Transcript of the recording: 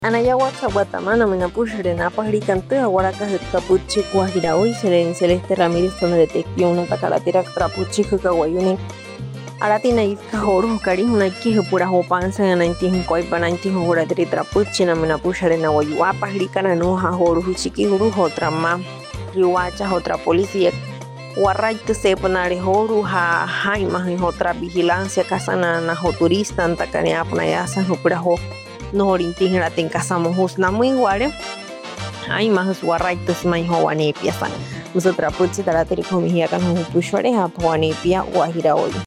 Anayahuaca Guatemala Menapushre Naparicantea Huaraca Capuchi Guajiraui Seren Celeste Ramírez son detective una tacalatera trapuchi Kawayuni Aratina Iskahoru Karihuna Kiju pura hopanza en 1990 Huradri Trapuchi na Menapushre Nahuayuapa Ricana Nuja Horu Chiquihuru otra más Rihuacha otra policía Guarraito se ponare Horu ha Jaima en otra vigilancia casana na turista antacanea Punayasa Hupuraho no orintin la tencasamos husna muy igual hay más guarraitos más joven y piezan nosotros pues si te la tenemos mía que nos puso a poner pia guajira hoy